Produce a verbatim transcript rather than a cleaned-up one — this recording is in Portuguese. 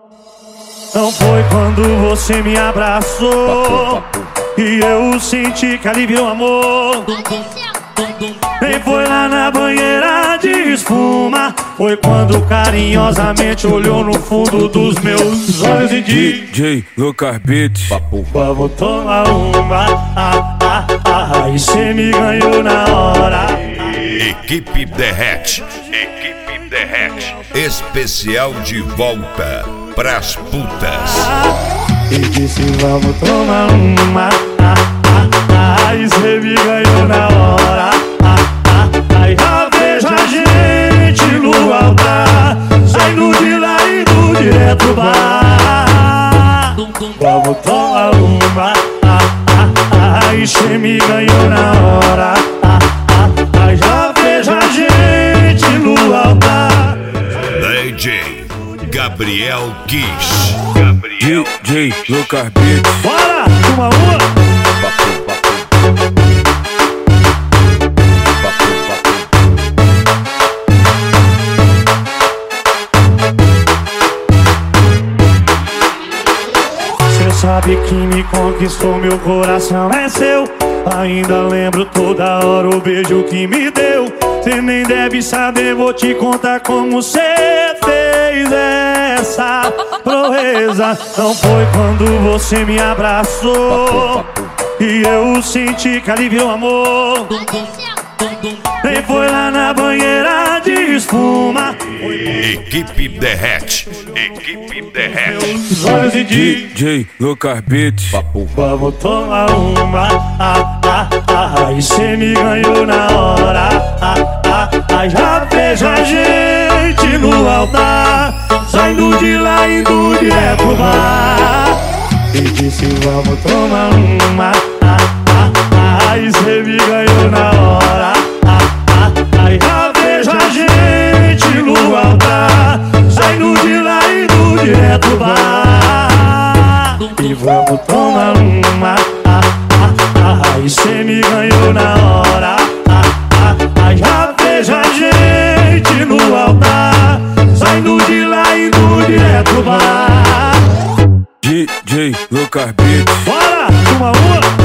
Não foi quando você me abraçou e eu senti que ali virou amor. Nem foi lá na banheira de espuma, foi quando carinhosamente olhou no fundo dos meus olhos e disse: D J Lucas Beats, vamos tomar uma, ah, ah, ah, e cê me ganhou na hora. Equipe Derrete, Equipe Derrete, especial de volta pras putas. E disse: vamos tomar uma, ah, ah, ah, e cê me ganhou na hora. Ah, ah, ah, e já vejo a gente no altar, saindo de lá e indo direto pro bar. Vamos tomar uma, ah, ah, ah, e cê me ganhou na hora. Ah, ah, ah, já vejo a gente no altar. D J Gabriel Kiss, D J Lucas Beats. Bora, uma uma. Cê sabe que me conquistou, meu coração é seu. Ainda lembro toda hora o beijo que me deu. Cê nem deve saber, vou te contar como cê fez essa proeza. Não foi quando você me abraçou e eu senti que ali virou amor. Nem foi lá na banheira de espuma, Equipe Derrete, Equipe Derrete, os olhos e D disse: J Lucas Beats. vamos tomar uma, ah, ah, ah, e cê me ganhou na hora. Ah, ah, ah, já vejo a gente no altar, saindo de lá e indo direto pro bar. E disse: vamos tomar uma, ah, ah, ah, e cê me ganhou na hora. Ah, ah, ah, já vejo a gente no altar, saindo de lá e indo direto pro bar. E vamos tomar uma, ah, ah, ah, e cê me ganhou na hora. Ah, ah, ah, já vejo a gente no altar, saindo de lá e indo direto pro bar. D J Lucas Beats. Bora, uma uma.